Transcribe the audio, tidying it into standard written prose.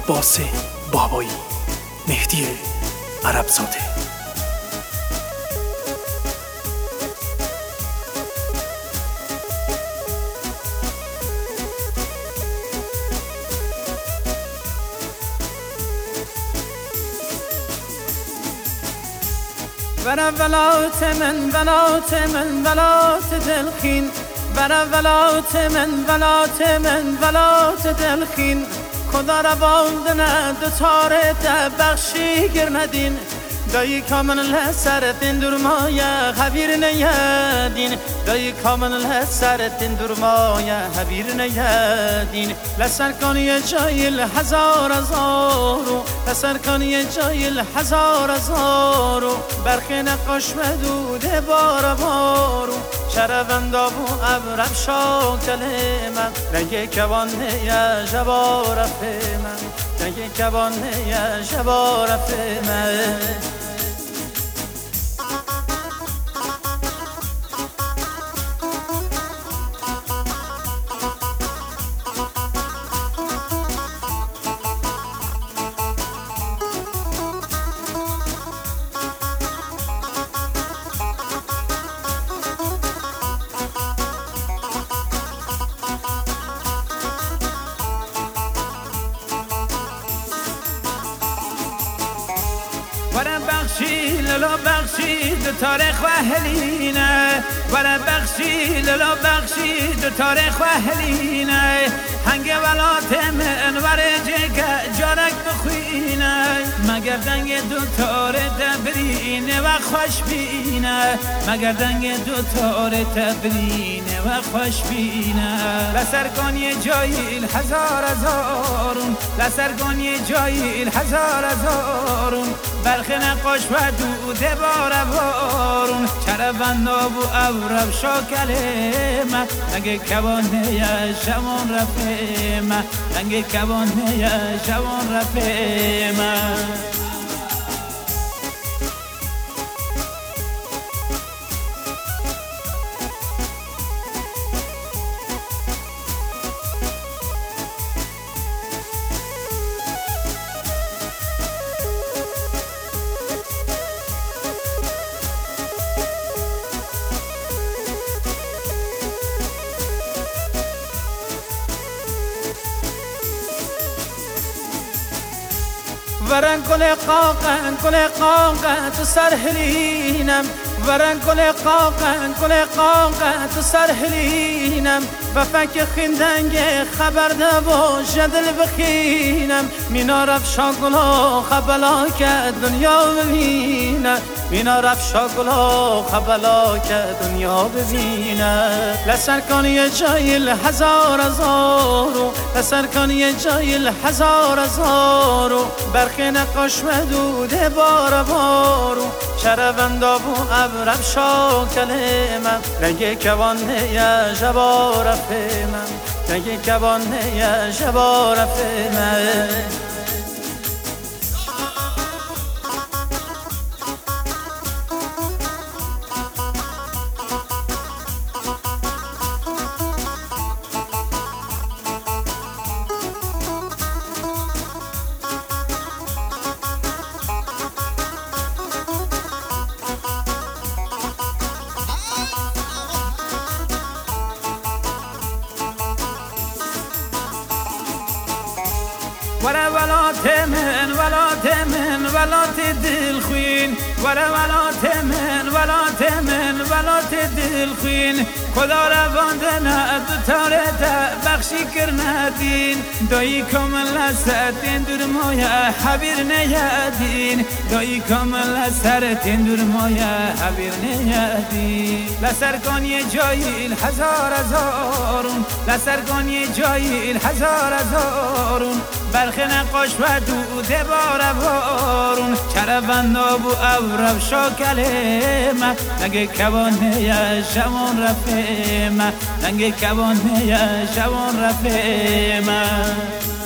عباس بابایی، مهدی عربزاده. برا ولات من ولات من ولات دلخین، برا ولات من ولات من ولات دلخین. خدا را والدن دوتاره بخشی گر ندین، دایی کامن لسرتین درمایا خبیر نیادین، دایی کامن لسرتین درمایا خبیر نیادین. لسر کنی جایل هزار هزارو، لسر کنی جایل هزار هزارو. برخی نقاش مدوده بار بارو، شرفندا بو ابرم شاکل من. رنگ کوانه یا جوارف من، رنگ کوانه یا جوارف من. ورا بخشی للا بخشی دو تاریخ و هلینه، ورا بخشی للا بخشی دو تاریخ و هلینه. هنگ ولات من ورجه جارک بخوینه، مگر دنگ دو تاره تبرینه و خوش بینه، مگر دنگ دو تاره تبرینه و خوش بینه. لسر کنی جایل هزار هزارون، لسر کنی جایل هزار هزارون. برخ نقاش و دوده بار بارون، چرفندا بو ابرب شاکل من. رنگ کوانه یا شمان رفه من، رنگ کوانه یا شمان رفه من. ورن کل قاقن تو سر هلینم، ورن کل قاقن تو سر هلینم. و فکر خیندنگ خبر نبا جدل بخینم، مینا رفشا گلا خبلا که دنیا ببینم، مینا رفشا گلا خبلا که دنیا ببینم. لسر کنی جایل هزار هزارو، لسر کنی جایل هزار هزارو. برخی نقاش مدوده بار بارو، شرفندا بو ابرم شاکل من. رنگ کوانه یا جوارف من، رنگ کوانه یا جوارف من. ورا ولات من ولات من ولات دلخوین، ورا ولات من ولات من ولات دلخوین. خدا را واندن دوتاره بخشی کر ندین، دایی کامل لسرتین درمایا حبیر نیادین، دایی کامل لسرتین درمایا حبیر نیادین. لسر کنی جایل هزار هزارون، لسر کنی جایل هزار هزارون. برخ نقاش و دوده بار بارون، چرفندا بو ابرب شاکل من. رنگ کوانه یا شمان رفه من، رنگ کوانه یا شمان رفه من.